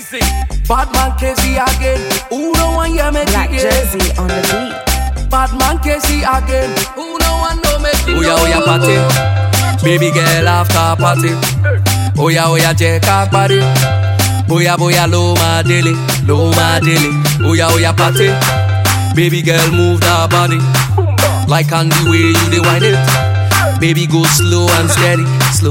Jersey. Batman Casey again. Who no one hear me Black again? Jersey on the beat. Batman Casey again. Who no one know me? Oh yeah, party. Baby girl after party. Oh yeah, check out body. Boya, low my daily. Oh yeah, party. Baby girl move that body. Like on the way you dey wind it. Baby go slow and steady.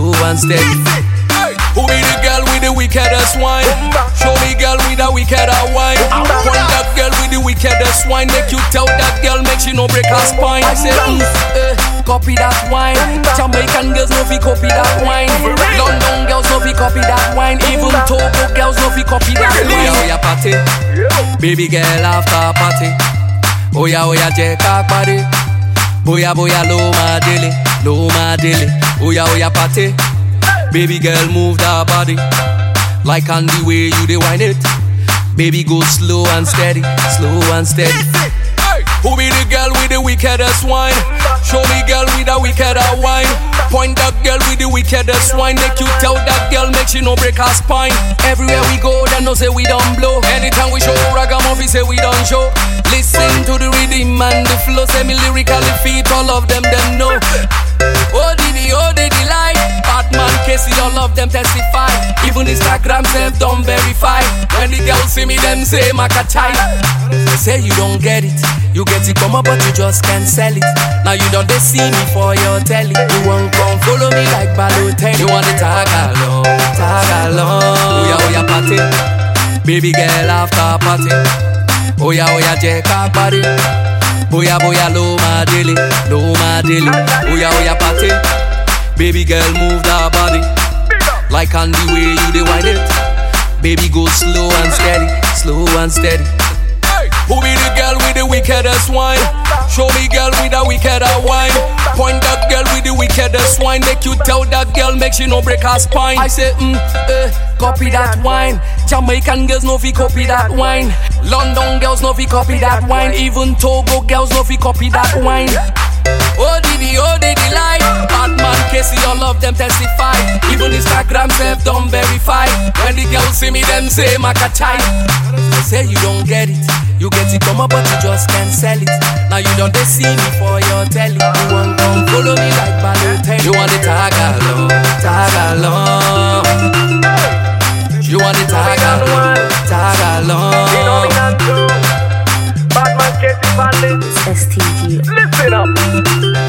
Who be the girl with the wickedest wine? Show me girl with the wickedest wine. Point that girl with the wickedest wine. Make you tell that girl, make she no break her spine. I say, copy that wine. Jamaican girls no fi copy that wine. London girls no fi copy that wine. Even Togo girls no fi copy that wine. Oh yeah, party. Baby girl after party. Oh yeah, check out body. Boya, low my daily. Oh yeah, party. Baby girl move that body. Like on the way you dey wind it. Baby go slow and steady. Who be the girl with the wickedest wine? Show me girl with the wickedest wine. Point that girl with the wickedest wine. Make you tell that girl, make she no break her spine. Everywhere we go, them no say we don't blow. Anytime we show ragamuffin, say we don't show. Listen to the rhythm and the flow. Say me lyrically feet, all of them know. Oh diddy lie. Batman Casey, all of them testify. Even Instagram self don't verify. When the girls see me, them say Makachai. They say you don't get it. You get it come up but you just can't sell it. Now you don't they see me for your telly. You won't come follow me like Balotelli. You want to tag along. Oh yeah, party. Baby girl after party. Oh yeah, check out body. Boya, low my daily. Oh yeah, party. Baby girl move that body. Like on the way you dey wind it. Baby go slow and steady. Who be the girl with the wickedest wine? Show me girl with the wickedest wine. Point that girl with the wickedest wine. Make you tell that girl, make she no break her spine. I say, copy that wine. Jamaican girls no fi copy that wine. London girls no fi copy that wine. Even Togo girls no fi copy that wine. Oh diddy lie. Batman Casey, all of them testify. Even Instagram self don't verify. When the girls see me, them say Makachai. They say you don't get it. You get it come up but you just can't sell it. Now you don't they see me for your telly. You want come follow me like Balotelli. You want the tag along. You want the tag along. You know me can do. Batman Casey Bandit. STG. Listen up.